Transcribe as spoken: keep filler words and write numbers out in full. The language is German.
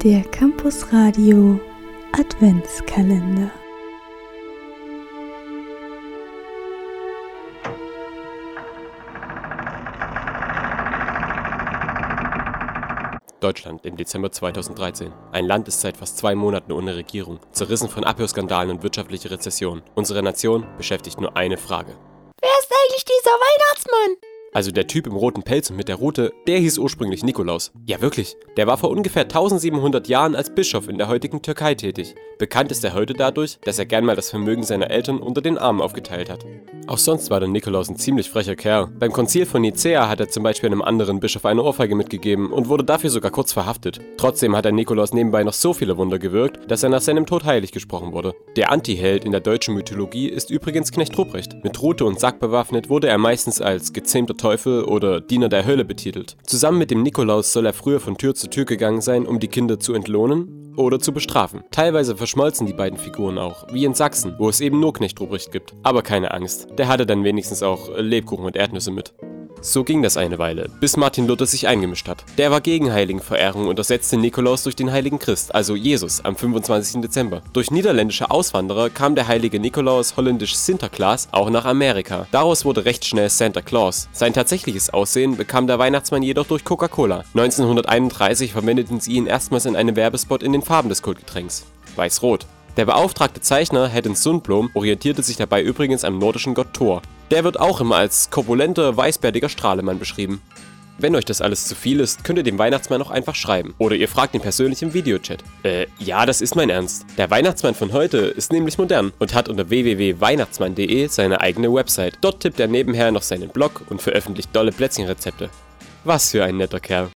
Der Campus Radio Adventskalender. Deutschland im Dezember zweitausenddreizehn. Ein Land ist seit fast zwei Monaten ohne Regierung, zerrissen von Abhörskandalen und wirtschaftlicher Rezession. Unsere Nation beschäftigt nur eine Frage. Wer ist eigentlich dieser Weihnachtsmann? Also der Typ im roten Pelz und mit der Rute, der hieß ursprünglich Nikolaus. Ja wirklich, der war vor ungefähr eintausendsiebenhundert Jahren als Bischof in der heutigen Türkei tätig. Bekannt ist er heute dadurch, dass er gern mal das Vermögen seiner Eltern unter den Armen aufgeteilt hat. Auch sonst war der Nikolaus ein ziemlich frecher Kerl. Beim Konzil von Nicäa hat er zum Beispiel einem anderen Bischof eine Ohrfeige mitgegeben und wurde dafür sogar kurz verhaftet. Trotzdem hat der Nikolaus nebenbei noch so viele Wunder gewirkt, dass er nach seinem Tod heilig gesprochen wurde. Der Antiheld in der deutschen Mythologie ist übrigens Knecht Ruprecht. Mit Rute und Sack bewaffnet wurde er meistens als gezähmter Teufel oder Diener der Hölle betitelt. Zusammen mit dem Nikolaus soll er früher von Tür zu Tür gegangen sein, um die Kinder zu entlohnen oder zu bestrafen. Teilweise verschmolzen die beiden Figuren auch, wie in Sachsen, wo es eben nur Knecht Ruprecht gibt. Aber keine Angst, der hatte dann wenigstens auch Lebkuchen und Erdnüsse mit. So ging das eine Weile, bis Martin Luther sich eingemischt hat. Der war gegen Heiligenverehrung und ersetzte Nikolaus durch den heiligen Christ, also Jesus, am fünfundzwanzigsten Dezember. Durch niederländische Auswanderer kam der heilige Nikolaus, holländisch Sinterklaas, auch nach Amerika. Daraus wurde recht schnell Santa Claus. Sein tatsächliches Aussehen bekam der Weihnachtsmann jedoch durch Coca-Cola. neunzehnhunderteinunddreißig verwendeten sie ihn erstmals in einem Werbespot in den Farben des Kultgetränks: Weiß-Rot. Der beauftragte Zeichner Hedden Sundblom orientierte sich dabei übrigens am nordischen Gott Thor. Der wird auch immer als korpulenter, weißbärtiger Strahlemann beschrieben. Wenn euch das alles zu viel ist, könnt ihr dem Weihnachtsmann auch einfach schreiben. Oder ihr fragt ihn persönlich im Videochat. Äh, ja, das ist mein Ernst. Der Weihnachtsmann von heute ist nämlich modern und hat unter w w w punkt weihnachtsmann punkt de seine eigene Website. Dort tippt er nebenher noch seinen Blog und veröffentlicht dolle Plätzchenrezepte. Was für ein netter Kerl.